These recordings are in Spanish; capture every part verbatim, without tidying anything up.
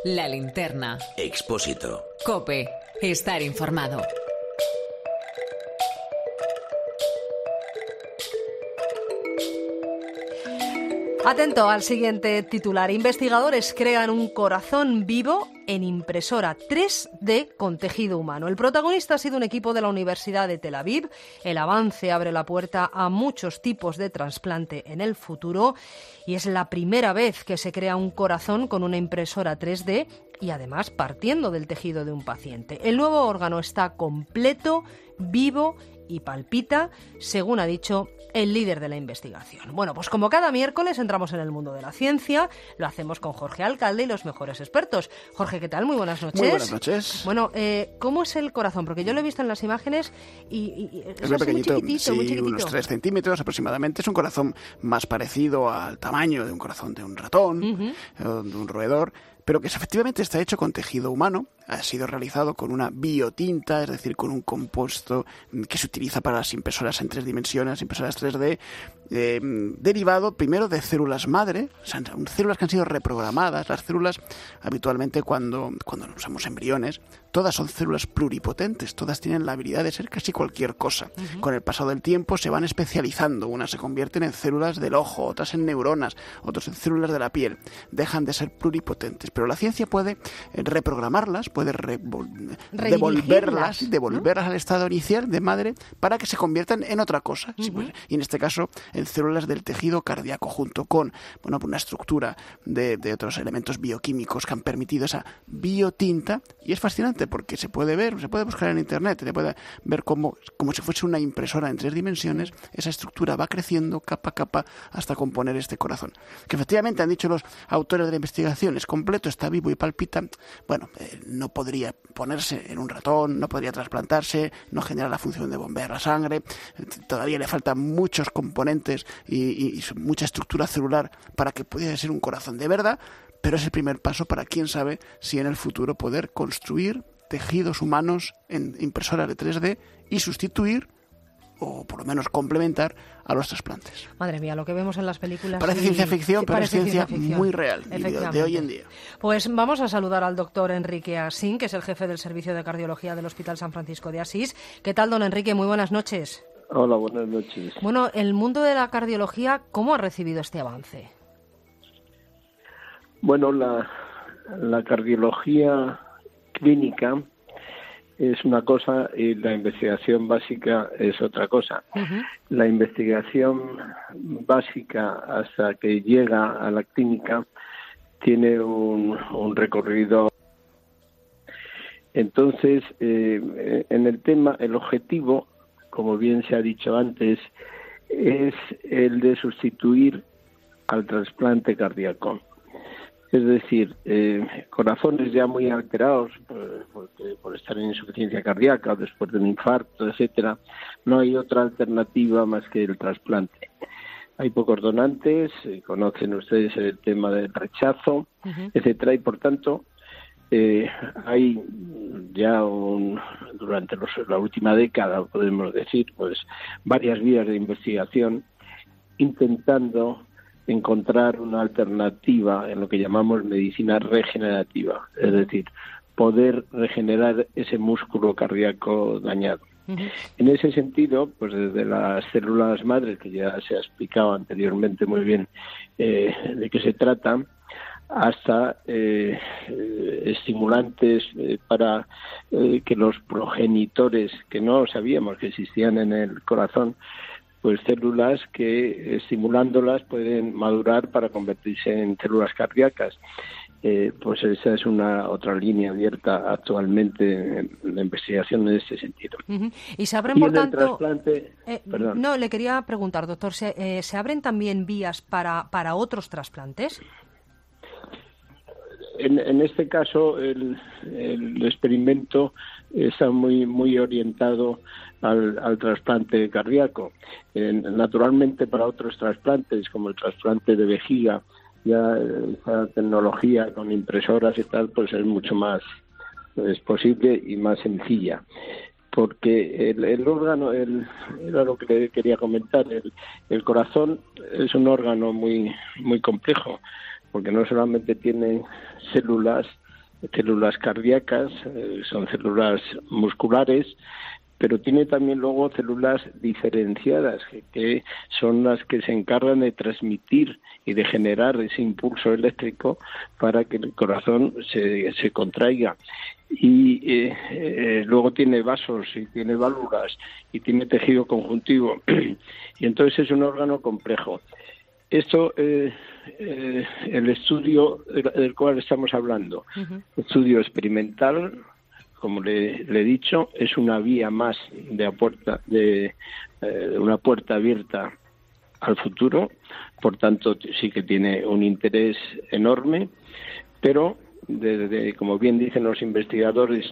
La Linterna. Expósito. COPE. Estar informado. Atento al siguiente titular. Investigadores crean un corazón vivo en impresora tres D con tejido humano. El protagonista ha sido un equipo de la Universidad de Tel Aviv. El avance abre la puerta a muchos tipos de trasplante en el futuro y es la primera vez que se crea un corazón con una impresora tres D y además partiendo del tejido de un paciente. El nuevo órgano está completo, vivo y palpita, según ha dicho el líder de la investigación. Bueno, pues como cada miércoles entramos en el mundo de la ciencia, lo hacemos con Jorge Alcalde y los mejores expertos. Jorge, ¿qué tal? Muy buenas noches. Muy buenas noches. Bueno, eh, ¿cómo es el corazón? Porque yo lo he visto en las imágenes y... y es muy pequeñito, muy chiquitito, sí, muy chiquitito. Unos tres centímetros aproximadamente. Es un corazón más parecido al tamaño de un corazón de un ratón, uh-huh. de un roedor, pero que efectivamente está hecho con tejido humano. Ha sido realizado con una biotinta, es decir, con un compuesto que se utiliza para las impresoras en tres dimensiones, impresoras tres D, eh, derivado primero de células madre, o sea, células que han sido reprogramadas. Las células, habitualmente cuando, cuando usamos embriones, todas son células pluripotentes, todas tienen la habilidad de ser casi cualquier cosa. Uh-huh. Con el paso del tiempo se van especializando, unas se convierten en células del ojo, otras en neuronas, otras en células de la piel. Dejan de ser pluripotentes, pero la ciencia puede reprogramarlas, puede revol- devolverlas, devolverlas ¿no? al estado inicial de madre para que se conviertan en otra cosa. Uh-huh. Sí, pues, y en este caso, en células del tejido cardíaco, junto con bueno, una estructura de, de otros elementos bioquímicos que han permitido esa biotinta. Y es fascinante porque se puede ver, se puede buscar en internet, se puede ver cómo, como si fuese una impresora en tres dimensiones, esa estructura va creciendo capa a capa hasta componer este corazón. Que efectivamente han dicho los autores de la investigación, es completo, está vivo y palpita. Bueno, eh, no podría ponerse en un ratón, no podría trasplantarse, no genera la función de bombear la sangre, todavía le faltan muchos componentes y, y, y mucha estructura celular para que pudiera ser un corazón de verdad, pero es el primer paso para quién sabe si en el futuro poder construir tejidos humanos en impresoras de tres D y sustituir o por lo menos complementar a los trasplantes. Madre mía, lo que vemos en las películas... Parece y... ciencia ficción, sí, pero es ciencia, ciencia ficción. muy real y de, de hoy en día. Pues vamos a saludar al doctor Enrique Asín, que es el jefe del Servicio de Cardiología del Hospital San Francisco de Asís. ¿Qué tal, don Enrique? Muy buenas noches. Hola, buenas noches. Bueno, el mundo de la cardiología, ¿cómo ha recibido este avance? Bueno, la, la cardiología clínica es una cosa y la investigación básica es otra cosa. Uh-huh. La investigación básica hasta que llega a la clínica tiene un, un recorrido. Entonces, eh, en el tema, el objetivo, como bien se ha dicho antes, es el de sustituir al trasplante cardíaco. Es decir, eh, corazones ya muy alterados por, por, por estar en insuficiencia cardíaca o después de un infarto, etcétera, no hay otra alternativa más que el trasplante. Hay pocos donantes, eh, conocen ustedes el tema del rechazo, uh-huh. etcétera, y por tanto eh, hay ya un, durante los, la última década, podemos decir, pues varias vías de investigación intentando encontrar una alternativa en lo que llamamos medicina regenerativa, es decir, poder regenerar ese músculo cardíaco dañado. Uh-huh. En ese sentido, pues desde las células madres, que ya se ha explicado anteriormente muy bien eh, de qué se trata, hasta eh, estimulantes eh, para eh, que los progenitores, que no sabíamos que existían en el corazón, pues células que estimulándolas pueden madurar para convertirse en células cardíacas. Eh, pues esa es una otra línea abierta actualmente en la investigación en este sentido. Uh-huh. Y se abren, y por en tanto... el trasplante... Eh, perdón. No, le quería preguntar, doctor, ¿se, eh, ¿se abren también vías para, para otros trasplantes? En, en este caso, el, el experimento está muy muy orientado al, al trasplante cardíaco. Eh, naturalmente, para otros trasplantes, como el trasplante de vejiga, ya esa tecnología con impresoras y tal, pues es mucho más es posible y más sencilla. Porque el, el órgano, el, era lo que le quería comentar, el, el corazón es un órgano muy muy complejo, porque no solamente tiene células células cardíacas, eh, son células musculares, pero tiene también luego células diferenciadas, que, que son las que se encargan de transmitir y de generar ese impulso eléctrico para que el corazón se, se contraiga. Y eh, eh, luego tiene vasos y tiene válvulas y tiene tejido conjuntivo. Y entonces es un órgano complejo. Esto, eh, eh, el estudio del cual estamos hablando, uh-huh. estudio experimental, como le, le he dicho, es una vía más de, puerta, de eh, una puerta abierta al futuro, por tanto sí que tiene un interés enorme, pero de, de, como bien dicen los investigadores,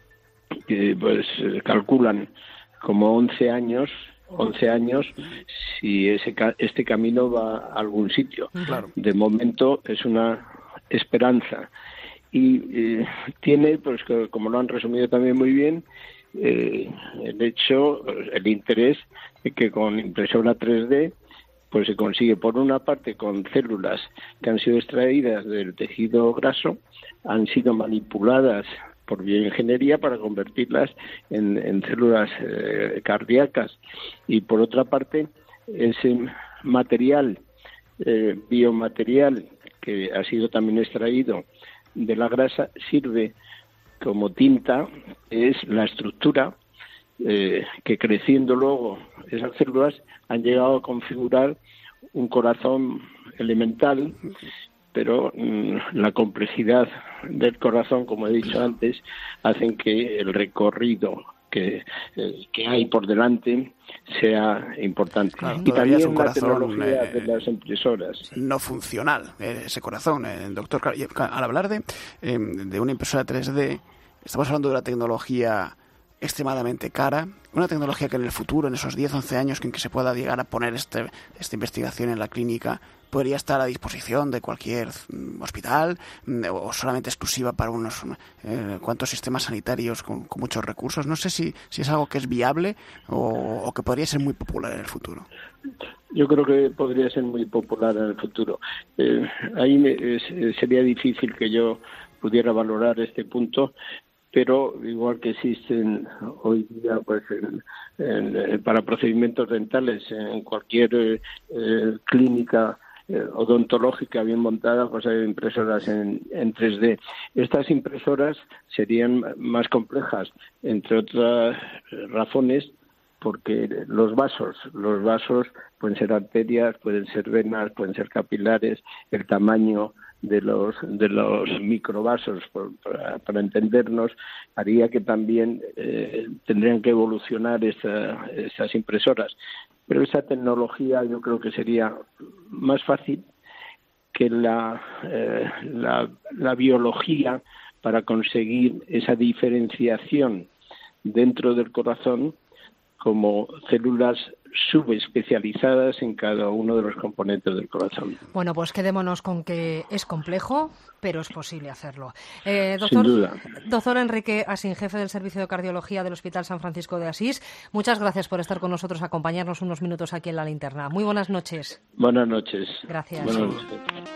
que pues calculan como once años, once años si ese este camino va a algún sitio. Claro. De momento es una esperanza. Y eh, tiene, pues como lo han resumido también muy bien, eh, el hecho, el interés de que con impresora tres D pues se consigue, por una parte, con células que han sido extraídas del tejido graso, han sido manipuladas por bioingeniería para convertirlas en, en células eh, cardíacas, y por otra parte ese material, eh, biomaterial que ha sido también extraído de la grasa sirve como tinta, es la estructura eh, que, creciendo luego esas células, han llegado a configurar un corazón elemental, pero mmm, la complejidad del corazón, como he dicho antes, hacen que el recorrido que, eh, que hay por delante sea importante. Claro, y también es un la tecnología eh, de las impresoras. No funcional, eh, ese corazón, eh, doctor. Al hablar de, eh, de una impresora tres D, estamos hablando de una tecnología extremadamente cara, una tecnología que en el futuro, en esos diez a once años en que se pueda llegar a poner este, esta investigación en la clínica, podría estar a disposición de cualquier hospital o solamente exclusiva para unos eh, cuantos sistemas sanitarios con, con muchos recursos. No sé si, si es algo que es viable o, o que podría ser muy popular en el futuro. Yo creo que podría ser muy popular en el futuro. Eh, ahí me, eh, sería difícil que yo pudiera valorar este punto, pero igual que existen hoy día pues en, en, para procedimientos dentales en cualquier eh, eh, clínica eh, odontológica bien montada, pues hay impresoras en, en tres D. Estas impresoras serían más complejas, entre otras razones, porque los vasos, los vasos pueden ser arterias, pueden ser venas, pueden ser capilares, el tamaño de los de los microvasos, por, para, para entendernos, haría que también eh, tendrían que evolucionar esa, esas impresoras. Pero esa tecnología yo creo que sería más fácil que la, eh, la, la biología para conseguir esa diferenciación dentro del corazón como células subespecializadas en cada uno de los componentes del corazón. Bueno, pues quedémonos con que es complejo, pero es posible hacerlo. Eh, doctor, Sin duda. Doctor Enrique Asín, jefe del Servicio de Cardiología del Hospital San Francisco de Asís, muchas gracias por estar con nosotros, acompañarnos unos minutos aquí en La Linterna. Muy buenas noches. Buenas noches. Gracias. Buenas noches.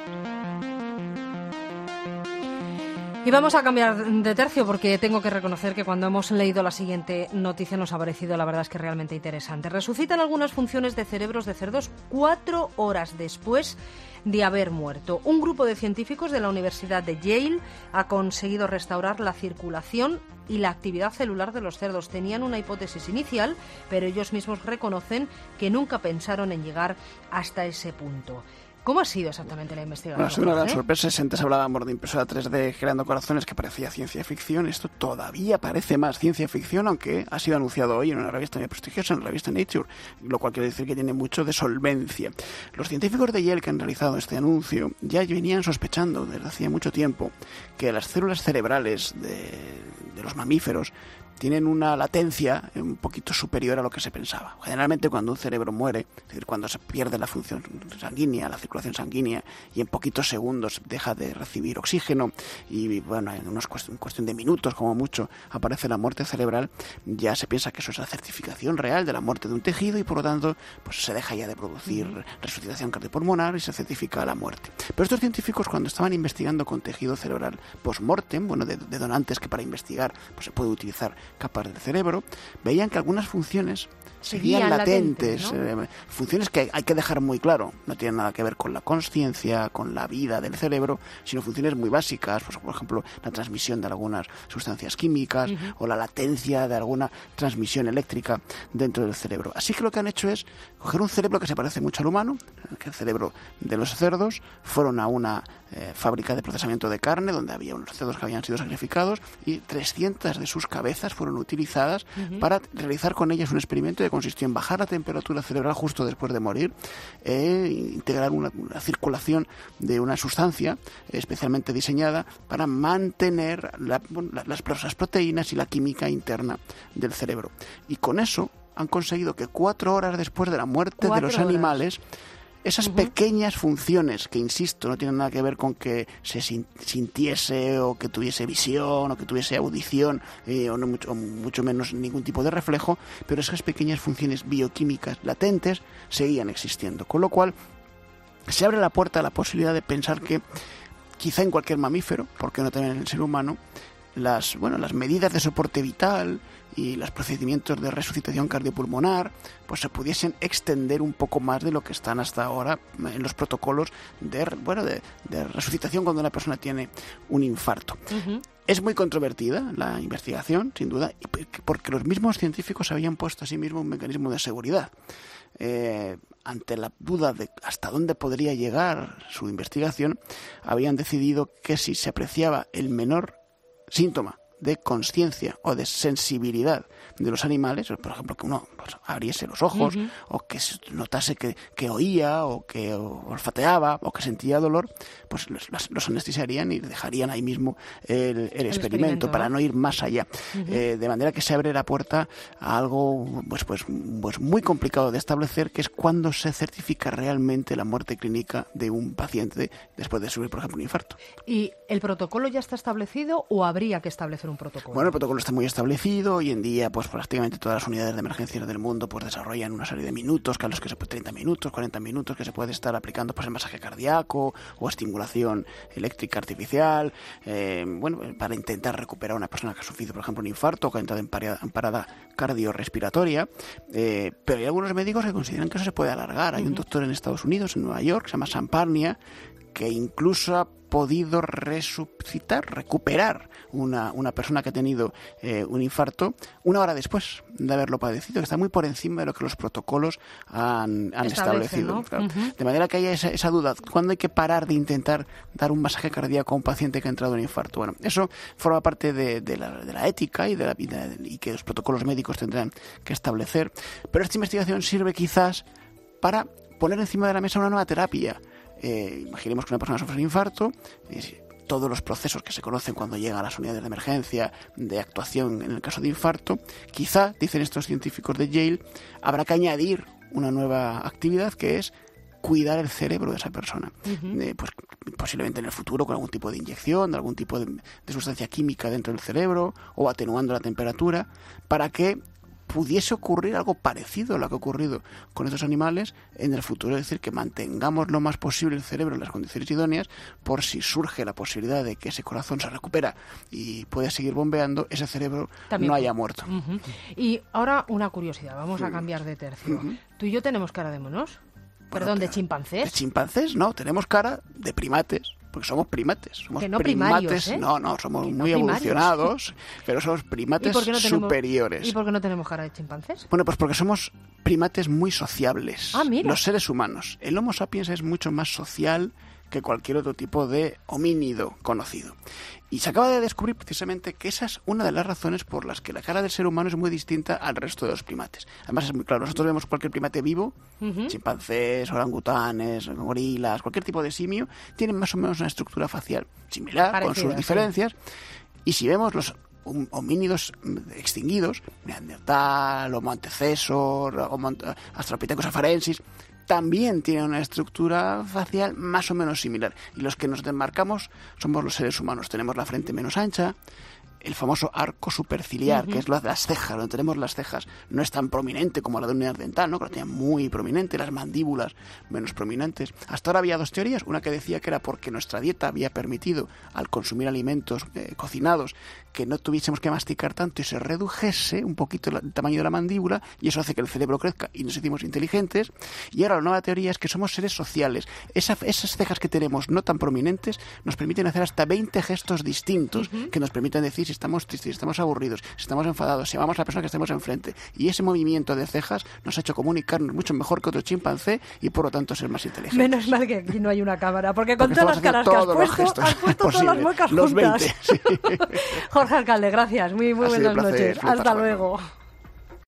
Y vamos a cambiar de tercio porque tengo que reconocer que cuando hemos leído la siguiente noticia nos ha parecido, la verdad es que realmente interesante. Resucitan algunas funciones de cerebros de cerdos cuatro horas después de haber muerto. Un grupo de científicos de la Universidad de Yale ha conseguido restaurar la circulación y la actividad celular de los cerdos. Tenían una hipótesis inicial, pero ellos mismos reconocen que nunca pensaron en llegar hasta ese punto. ¿Cómo ha sido exactamente la investigación? Bueno, ha sido una gran sorpresa. Antes hablábamos de impresora tres D creando corazones, que parecía ciencia ficción. Esto todavía parece más ciencia ficción, aunque ha sido anunciado hoy en una revista muy prestigiosa, en la revista Nature, lo cual quiere decir que tiene mucho de solvencia. Los científicos de Yale que han realizado este anuncio ya venían sospechando desde hacía mucho tiempo que las células cerebrales de, de los mamíferos tienen una latencia un poquito superior a lo que se pensaba. Generalmente cuando un cerebro muere, es decir, cuando se pierde la función sanguínea, la circulación sanguínea, y en poquitos segundos deja de recibir oxígeno, y bueno, en unos cuestión, cuestión de minutos como mucho aparece la muerte cerebral, ya se piensa que eso es la certificación real de la muerte de un tejido y por lo tanto pues se deja ya de producir uh-huh. resucitación cardiopulmonar y se certifica la muerte. Pero estos científicos, cuando estaban investigando con tejido cerebral post-mortem, bueno, de, de donantes que para investigar pues se puede utilizar capas del cerebro, veían que algunas funciones seguían latentes, latentes ¿no? eh, funciones que hay que dejar muy claro, no tienen nada que ver con la consciencia, con la vida del cerebro, sino funciones muy básicas, pues, por ejemplo, la transmisión de algunas sustancias químicas uh-huh. o la latencia de alguna transmisión eléctrica dentro del cerebro. Así que lo que han hecho es coger un cerebro que se parece mucho al humano, que el cerebro de los cerdos, fueron a una eh, fábrica de procesamiento de carne donde había unos cerdos que habían sido sacrificados y trescientas de sus cabezas fueron utilizadas uh-huh. para realizar con ellas un experimento que consistió en bajar la temperatura cerebral justo después de morir, e integrar una, una circulación de una sustancia especialmente diseñada para mantener la, la, las, las proteínas y la química interna del cerebro. Y con eso han conseguido que cuatro horas después de la muerte de los horas. animales, esas uh-huh. pequeñas funciones que, insisto, no tienen nada que ver con que se sintiese o que tuviese visión o que tuviese audición eh, o, no mucho, o mucho menos ningún tipo de reflejo, pero esas pequeñas funciones bioquímicas latentes seguían existiendo. Con lo cual se abre la puerta a la posibilidad de pensar que quizá en cualquier mamífero, porque no también en el ser humano, las, bueno, las medidas de soporte vital y los procedimientos de resucitación cardiopulmonar pues se pudiesen extender un poco más de lo que están hasta ahora en los protocolos de, bueno, de, de resucitación cuando una persona tiene un infarto. Uh-huh. Es muy controvertida la investigación, sin duda, porque los mismos científicos habían puesto a sí mismos un mecanismo de seguridad. Eh, ante la duda de hasta dónde podría llegar su investigación, habían decidido que si se apreciaba el menor síntoma de conciencia o de sensibilidad de los animales, por ejemplo, que uno pues, abriese los ojos uh-huh. o que notase que, que oía o que olfateaba o que sentía dolor, pues los, los anestesiarían y dejarían ahí mismo el, el, el experimento, experimento para no ir más allá. Uh-huh. Eh, de manera que se abre la puerta a algo pues, pues, pues muy complicado de establecer, que es cuándo se certifica realmente la muerte clínica de un paciente después de sufrir, por ejemplo, un infarto. ¿Y el protocolo ya está establecido o habría que establecer un protocolo? Bueno, el protocolo está muy establecido. Hoy en día, pues prácticamente todas las unidades de emergencias del mundo pues desarrollan una serie de minutos, que a los que se puede, treinta minutos, cuarenta minutos, que se puede estar aplicando pues el masaje cardíaco o estimulación eléctrica artificial, eh, bueno, para intentar recuperar a una persona que ha sufrido, por ejemplo, un infarto o que ha entrado en parada, en parada cardiorrespiratoria. Eh, pero hay algunos médicos que consideran que eso se puede alargar. Hay un doctor en Estados Unidos, en Nueva York, se llama Sam Parnia, que incluso ha podido resucitar, recuperar una, una persona que ha tenido eh, un infarto una hora después de haberlo padecido, que está muy por encima de lo que los protocolos han, han establecido. ¿No? Claro. Uh-huh. De manera que haya esa, esa duda, ¿cuándo hay que parar de intentar dar un masaje cardíaco a un paciente que ha entrado en infarto? Bueno, eso forma parte de, de, la, de la ética y de la vida y que los protocolos médicos tendrán que establecer, pero esta investigación sirve quizás para poner encima de la mesa una nueva terapia. Eh, imaginemos que una persona sufre un infarto, eh, todos los procesos que se conocen cuando llegan a las unidades de emergencia, de actuación en el caso de infarto, quizá, dicen estos científicos de Yale, habrá que añadir una nueva actividad que es cuidar el cerebro de esa persona. Uh-huh. Eh, pues posiblemente en el futuro con algún tipo de inyección, de algún tipo de, de sustancia química dentro del cerebro o atenuando la temperatura, para que pudiese ocurrir algo parecido a lo que ha ocurrido con estos animales en el futuro, es decir, que mantengamos lo más posible el cerebro en las condiciones idóneas por si surge la posibilidad de que ese corazón se recupera y pueda seguir bombeando, ese cerebro también no haya muerto. Uh-huh. Y ahora una curiosidad, vamos a cambiar de tercio. Uh-huh. ¿Tú y yo tenemos cara de monos? Bueno, Perdón, ¿de chimpancés? De chimpancés no, tenemos cara de primates. Porque somos primates, somos que no primates, ¿eh? no, no, somos que muy no evolucionados, pero somos primates ¿Y por qué no tenemos, superiores. ¿Y por qué no tenemos cara de chimpancés? Bueno, pues porque somos primates muy sociables, ah, mira. Los seres humanos. El Homo sapiens es mucho más social que cualquier otro tipo de homínido conocido. Y se acaba de descubrir precisamente que esa es una de las razones por las que la cara del ser humano es muy distinta al resto de los primates. Además es muy claro, nosotros vemos cualquier primate vivo, uh-huh. chimpancés, orangutanes, gorilas, cualquier tipo de simio, tienen más o menos una estructura facial similar, parecida, con sus diferencias. Sí. Y si vemos los homínidos extinguidos, Neandertal, Homo antecesor, Homo Australopithecus afarensis, también tienen una estructura facial más o menos similar. Y los que nos desmarcamos somos los seres humanos. Tenemos la frente menos ancha, el famoso arco superciliar, uh-huh. que es lo de las cejas, donde tenemos las cejas. No es tan prominente como la de un neandertal, ¿no? Que lo tenía muy prominente, las mandíbulas menos prominentes. Hasta ahora había dos teorías. Una que decía que era porque nuestra dieta había permitido, al consumir alimentos eh, cocinados, que no tuviésemos que masticar tanto y se redujese un poquito el tamaño de la mandíbula, y eso hace que el cerebro crezca y nos hicimos inteligentes. Y ahora la nueva teoría es que somos seres sociales. Esa, esas cejas que tenemos no tan prominentes nos permiten hacer hasta veinte gestos distintos, uh-huh. que nos permiten decir si estamos tristes, si estamos aburridos, si estamos enfadados, si amamos a la persona que estemos enfrente. Y ese movimiento de cejas nos ha hecho comunicarnos mucho mejor que otro chimpancé y por lo tanto ser más inteligentes. Menos mal que aquí no hay una cámara, porque con porque todas las caras que has puesto, has puesto posibles, todas las muecas los juntas. veinte, sí. Jorge Alcalde, gracias. Muy, muy buenas noches. Hasta luego.